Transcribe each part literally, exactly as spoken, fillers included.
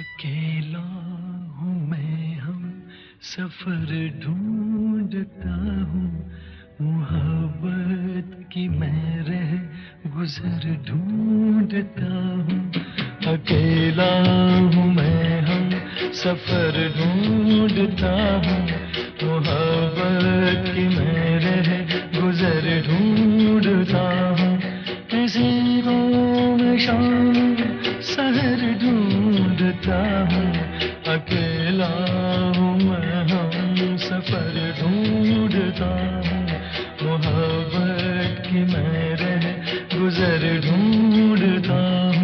अकेला हूँ मैं, हम सफर ढूंढता हूँ, मोहब्बत की मैं रह गुजर ढूंढता हूँ। अकेला हूँ मैं, हम सफर ढूंढता हूँ, मोहब्बत की मैं रह गुजर ढूंढता हूँ। किसी को मैं शाम सहर ढूंढता हूँ, अकेला हूँ मैं, हम सफर ढूंढता हूँ, मोहब्बत की मैं रह गुजर ढूंढता हूँ।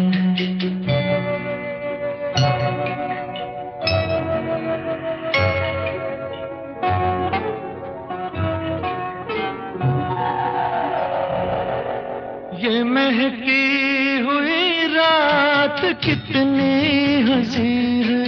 ये महकी हुई रात कितनी हंसी है,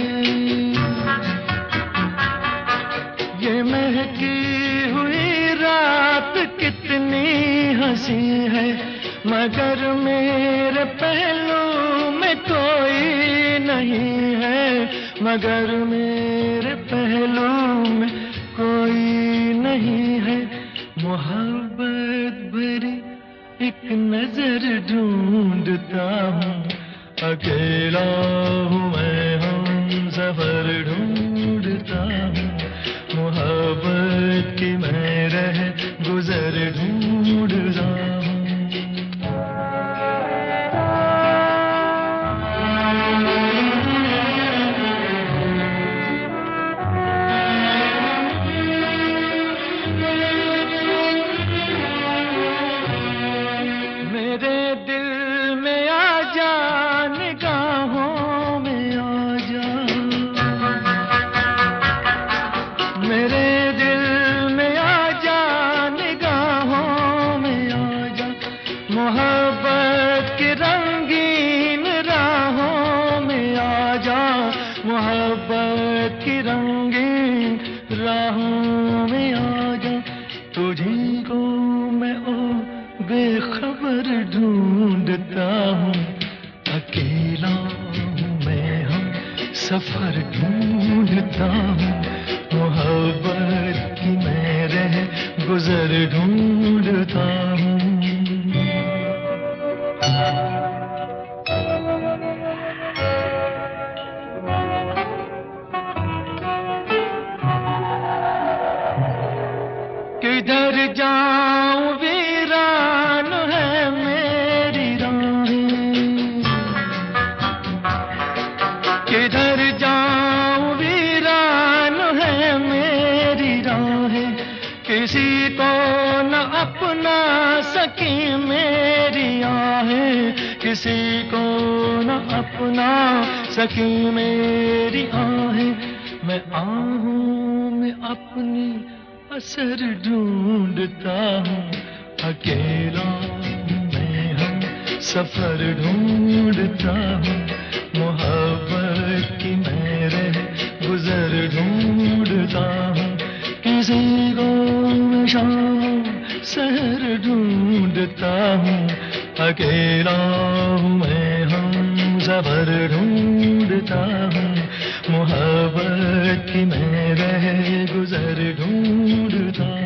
ये महकी हुई रात कितनी हंसी है, मगर मेरे पहलू में कोई नहीं है, मगर मेरे पहलू में कोई नहीं है। मोहब्बत भरी एक नजर ढूंढता हूँ, अकेला हूँ मैं, हम सफर ढूंढता हूँ, मोहब्बत की मैं रह गुजर ढूंढता हूँ। मेरे दिल में आ जा, निगाहों में आ जा, मेरे दिल में आ जा, निगाहों में आ जा, मोहब्बत की रंगीन राहों में आ जा, मोहब्बत की रंगीन राहों में आ जा। तुझी को मैं ओ बेखबर ढूंढता हूँ, अकेला हूँ मैं, हम सफर ढूंढता हूँ, मोहब्बत की मैं रह गुजर ढूंढता हूँ। किधर जाऊं वीरान है मेरी राहें, किधर जाऊं वीरान है मेरी राहें, किसी को न अपना सकी मेरी आहें, किसी को न अपना सकी मेरी आहें। मैं आहूं में अपनी असर ढूंढता हूँ, अकेला मैं, हम सफर ढूंढता हूँ, मोहब्बत की मैं रह गुजर ढूंढता हूँ। किसी को मैं शाम सहर ढूंढता हूँ, अकेला हूँ मैं, हम सफर ढूंढता हूँ, मोहब्बत की मैं रह गुजर ढूंढता